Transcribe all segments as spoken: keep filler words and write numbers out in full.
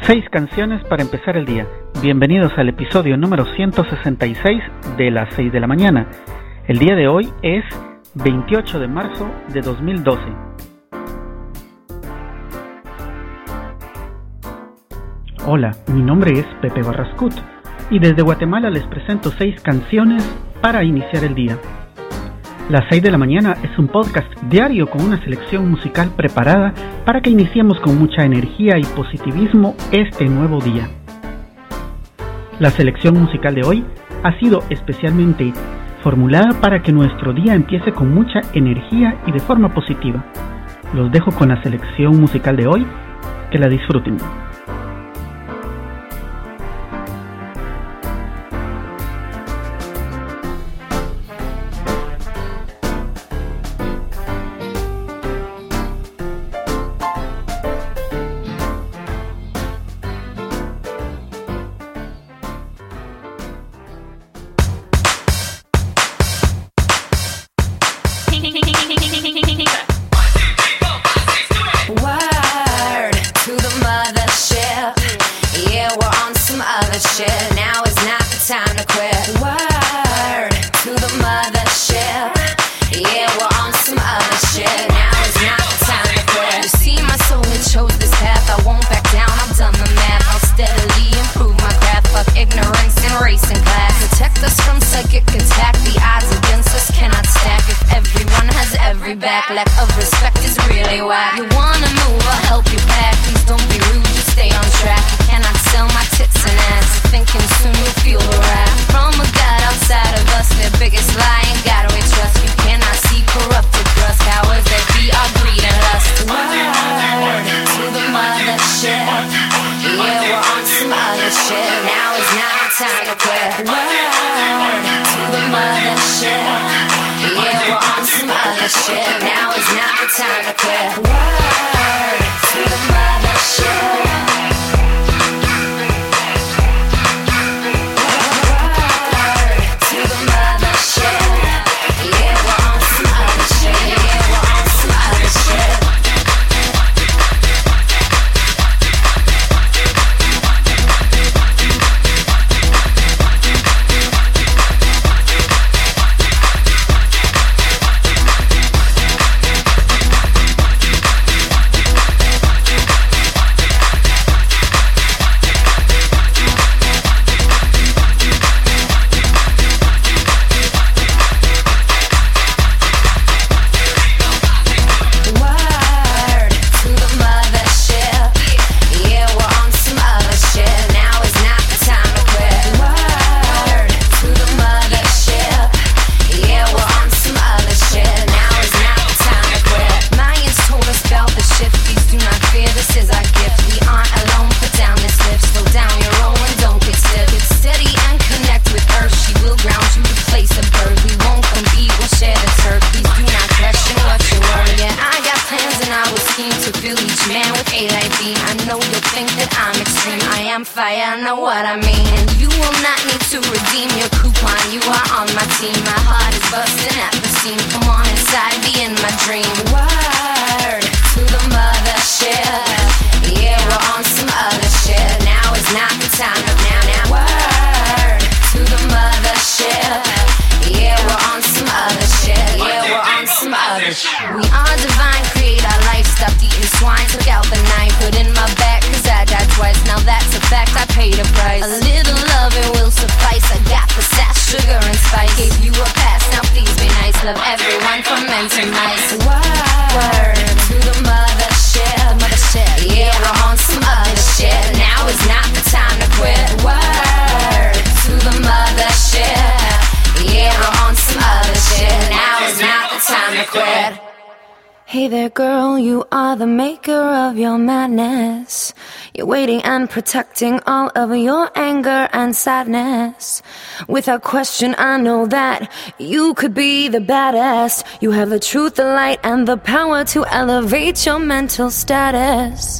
Seis canciones para empezar el día. Bienvenidos al episodio número ciento sesenta y seis de las seis de la mañana. El día de hoy es veintiocho de marzo de dos mil doce. Hola, mi nombre es Pepe Barrascut y desde Guatemala les presento seis canciones para iniciar el día. Las seis de la mañana es un podcast diario con una selección musical preparada para que iniciemos con mucha energía y positivismo este nuevo día. La selección musical de hoy ha sido especialmente formulada para que nuestro día empiece con mucha energía y de forma positiva. Los dejo con la selección musical de hoy, que la disfruten. Lack of respect is really whack. You wanna move, I'll help you pack. Please don't be rude, just stay on track. You cannot sell my tits and ass. Thinking soon you'll feel the wrath from a god outside of us. Their biggest lie ain't God we trust. You cannot see corrupted trust. Cowards that be our greed and lust. Word to the mothership. Yeah, we're on some other shit. Now is not the time to quit. Word to the mothership. Yeah, we're on some other shit. Now is not the time to quit. Word to the mothership. Word to the mothership. Yeah, we're on some other shit. Yeah, we're on some other shit. I know what I mean. And you will not need to redeem your coupon. You are on my team. My heart is busting at the seam. Come on inside, be in my dream. Word to the mothership. Yeah, we're on some other shit. Now is not the time to now now. Word to the mothership. Yeah, we're on some other shit. Yeah, we're on some other shit. We are divine, create our life. Stopped eating swine, took out the knife, put in my back, cause I died twice. Now that's a fact, I paid a price. A little loving will suffice. I got the sass, sugar and spice. Gave you a pass, now please be nice. Love everyone from men to mice. Word to the mothership. Mothership. Yeah, we're on some other shit. Now is not the time to quit. Word to the mothership. Yeah, we're on some other shit. Now is not the time to quit. Hey there girl, you are the maker of your madness. You're waiting and protecting all of your anger and sadness. Without question, I know that you could be the baddest. You have the truth, the light, and the power to elevate your mental status.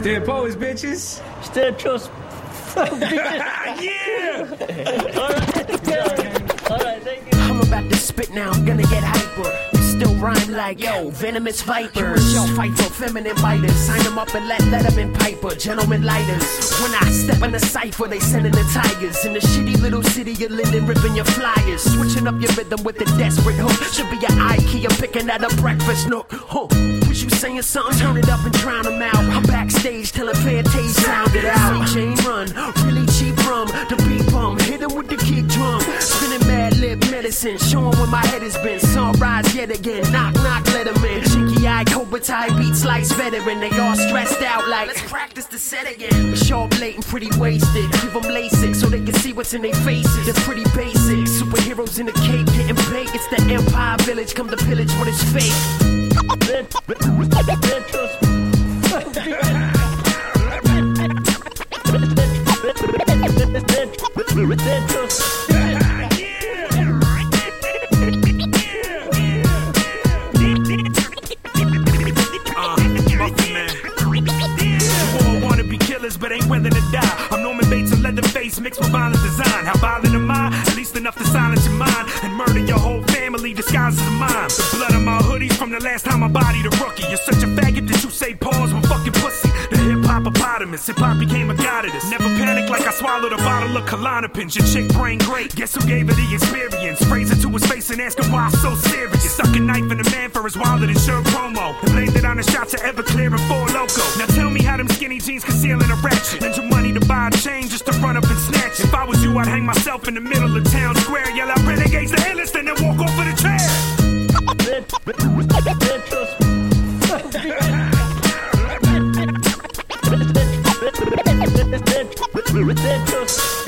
Dead poets, bitches. Stand trust. Yeah! All right. All right, thank you. I'm about to spit now, I'm gonna get hyper. Still rhyme like, yo, venomous vipers. Y'all fight for feminine biters. Sign them up and let Letterman Piper, gentlemen lighters. When I step in the cipher, they sending the tigers. In the shitty little city of Linden, ripping your flyers. Switching up your rhythm with a desperate hook. Should be your IKEA picking at a breakfast nook. Huh. Was you saying something? Turn it up and drown them out. I'm backstage telling Fantasia, sound it out. Chain run, really cheap rum. The beat bum, hit him with the kick drum. Spinning mad lip medicine, showing where my head has been. Sunrise yet again. Knock, knock, let him in. Chinky eye, Cobra tie, beats slice veteran. They all stressed out like, let's practice the set again. Sharp, blatant, pretty wasted. Give them LASIK so they can see what's in their faces. They're pretty basic. Superheroes in the cape getting paid. It's the Empire Village, come to pillage what is fake. Red, red, red, red trust. Red, red, red trust. But ain't willing to die. I'm Norman Bates and Leatherface mixed with violent design. How violent am I? At least enough to silence your mind and murder your whole family disguised as a mime. The blood on my hoodies from the last time I bodied a rookie. You're such a faggot that you say pause with fucking pussy. The hip-hop-opotamus, hip-hop became a goddess. Never panic like I swallowed a bottle of Klonopin. Your chick brain great, guess who gave her the experience? Phrase it to his face and ask him why I'm so serious. Stuck a knife in a man for his wallet and shirt promo. And blamed it on the shots of Everclear and Four Loko. Now tell me how them skinny jeans concealing a ratchet. Lend your money to buy a chain just to run up and snatch. If I was you, I'd hang myself in the middle of town square. Yell out renegades the illest and then walk off of the chair. Red, red, red trust. Red, red, red trust.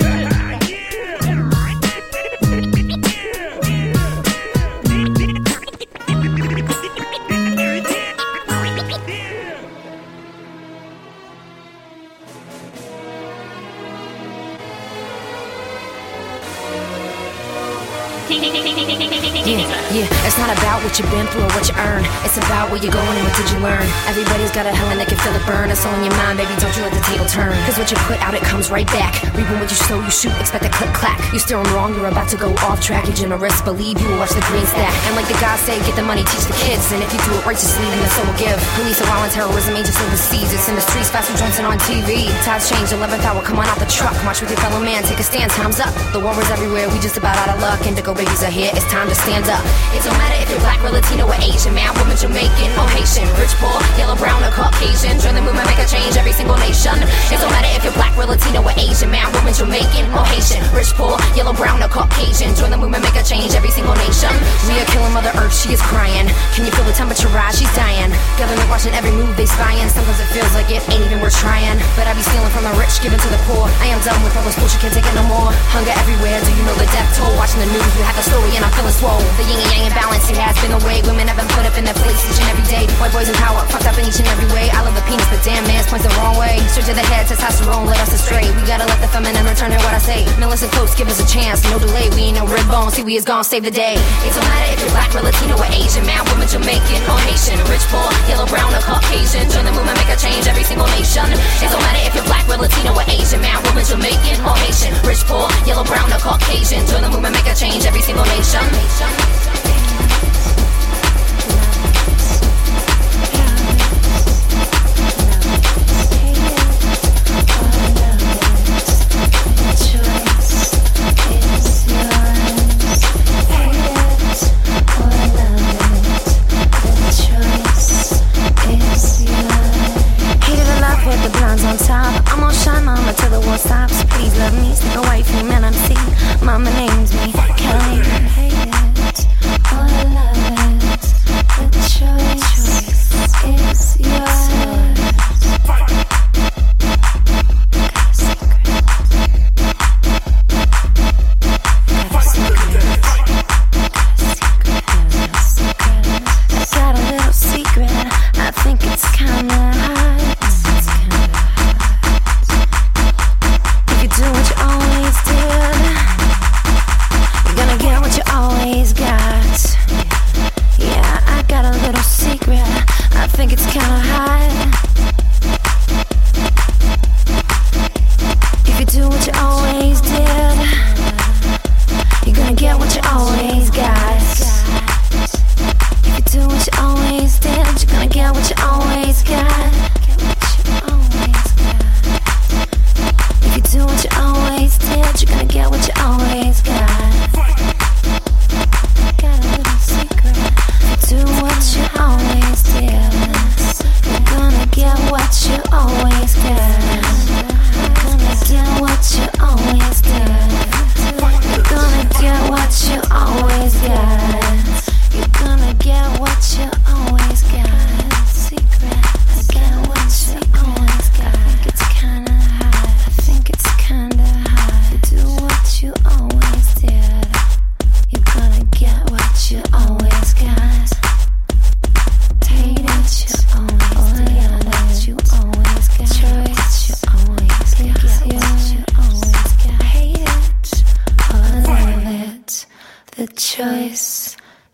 Yeah, yeah, it's not about what you've been through or what you earn. It's about where you're going and what did you learn. Everybody's got a hell and they can feel it burn. It's all in your mind, baby, don't you let the table turn. Cause what you put out, it comes right back. Reaping what you sow, you shoot, expect a click clack. You steering wrong, you're about to go off track. You're generous, believe you will watch the green stack. And like the guys say, get the money, teach the kids. And if you do it righteously, then the soul will give. Police are violent terrorism, agents overseas. It's in the streets, fast food joints and on T V. Times change, eleventh hour, come on out the truck. March with your fellow man, take a stand, time's up. The war is everywhere, we just about out of luck. Indigo babies are here, it's time to stand up. It don't matter if you're black or Latino or Asian, man, woman, Jamaican or Haitian, rich, poor, yellow, brown or Caucasian. Join the movement, make a change, every single nation. It don't matter if you're black or Latino or Asian, man, woman, Jamaican or Haitian, rich, poor, yellow, brown or Caucasian. Join the movement, make a change, every single nation. We are killing Mother Earth, she is crying. Can you feel the temperature rise? She's dying. Government watching every move they spying. Sometimes it feels like it ain't even worth trying. But I be stealing from the rich, giving to the poor. I am done with all this bullshit, can't take it no more. Hunger everywhere, do you know the death toll? Watching the news, we have the story and I'm feeling swole. The yin and yang imbalance, it has been a way. Women have been put up in their place each and every day. White boys in power, fucked up in each and every way. I love the penis, but damn man's points the wrong way. Straight to the head, testosterone led us astray. We gotta let the feminine return to what I say. Millicent Close, give us a chance, no delay. We ain't no red bone, see we is gonna save the day. It don't matter if you're black or Latino or Asian, man, woman, Jamaican or Haitian, rich, poor, yellow, brown or Caucasian. Join the movement, make a change, every single nation. It don't matter if you're black or Latino or Asian, man, woman, Jamaican or Haitian, rich, poor, yellow, brown or Caucasian. Join the movement, make a change, every single nation.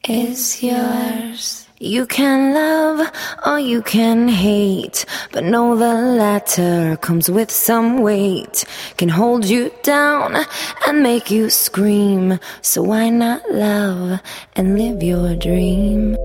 is yours. You can love or you can hate, but know the latter comes with some weight. Can hold you down and make you scream. So why not love and live your dream?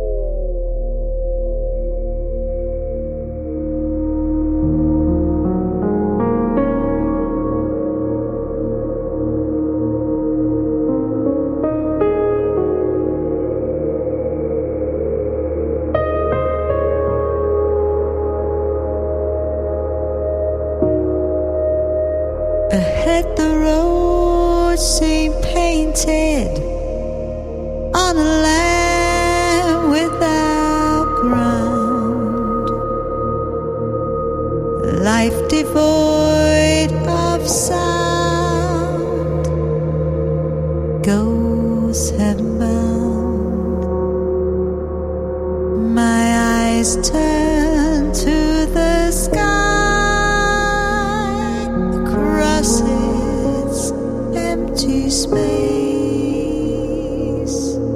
Ahead the road seemed painted on a land without ground, life devoid of sound, ghosts heaven-bound. My eyes turned to the sky across its empty space,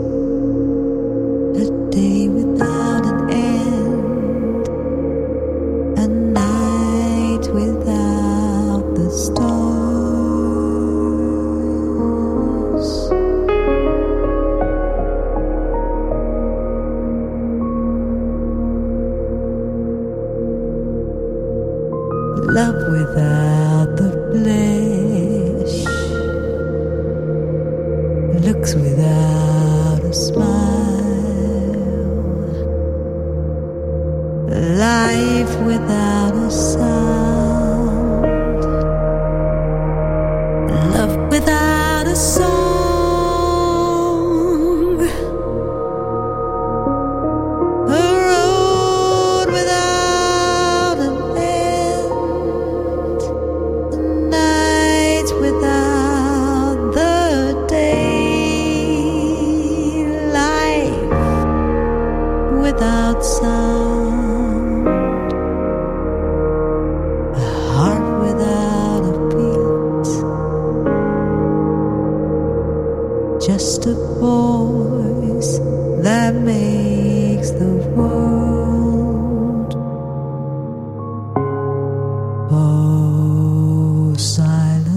a day without an end, a night without the stars. Love without the flesh, looks without a smile, life without a sound, love without a song, a road without an end, a night without the day, life without sound, a heart without a beat, just a voice that makes the world fall silent.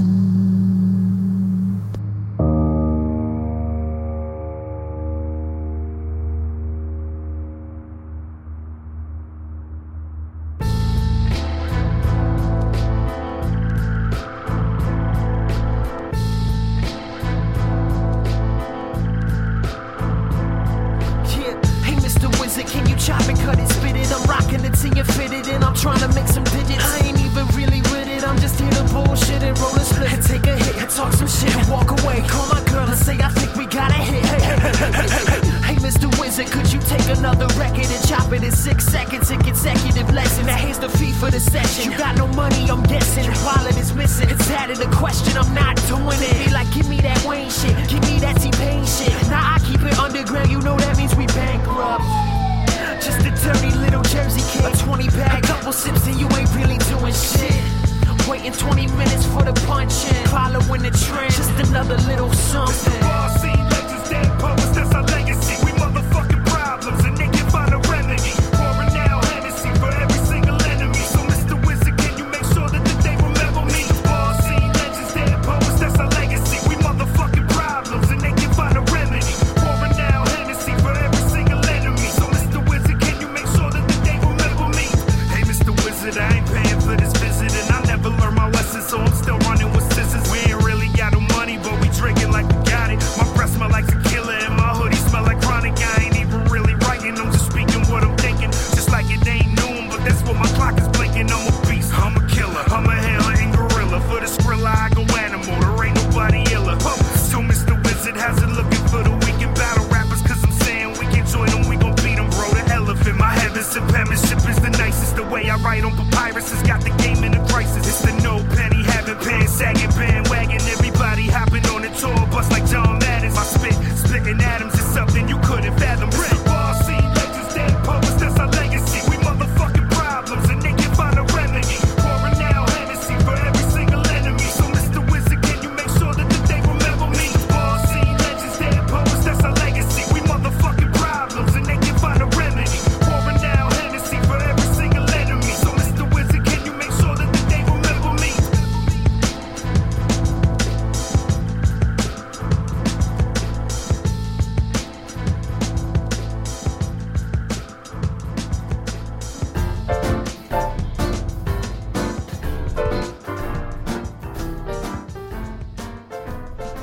Yeah, hey Mister Wizard, can you chop it, cut it, spit it? I'm rocking it till you fit it in. I'm trying to make some digits. I ain't even really with it. I'm just here to bullshit and roll a split and take a hit and talk some shit and walk away. Call my girl and say I think we got a hit. Hey, hey, hey, hey, hey, hey, hey, Mister Wizard, could you take another record and chop it in six seconds in consecutive lessons? Now here's the fee for the session. You got no money, I'm guessing. Your wallet is missing. It's added a question, I'm not doing it. Be like, give me that Wayne shit, give me that T-Pain shit. Now I keep it underground, you know that means we bankrupt. Just a dirty little Jersey kid, a twenty bag, a couple sips and you ain't really doing shit. Waiting twenty minutes for the punch-in, following the trend, just another little something. Ball scene legends, dead poets, that's our legacy. We motherfucking problems and they can find a remedy. Pouring out Hennessy for every single enemy. So Mister Wizard, can you make sure that they remember me? Ball scene legends, dead poets, that's our legacy. We motherfucking problems and they can find a remedy. Pouring out Hennessy for every single enemy. So Mister Wizard, can you make sure that they remember me? Hey Mister Wizard, I ain't paying for this visit and I never learned my lesson, so I'm still running with scissors. We ain't really got no money, but we drinking like we got it. My breath smell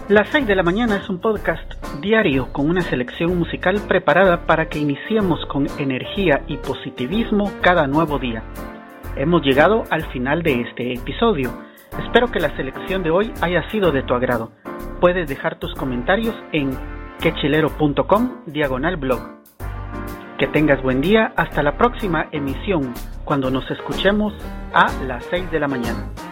Las seis de la mañana es un podcast diario con una selección musical preparada para que iniciemos con energía y positivismo cada nuevo día. Hemos llegado al final de este episodio. Espero que la selección de hoy haya sido de tu agrado. Puedes dejar tus comentarios en quechilero.com diagonal blog. Que tengas buen día. Hasta la próxima emisión, cuando nos escuchemos a las seis de la mañana.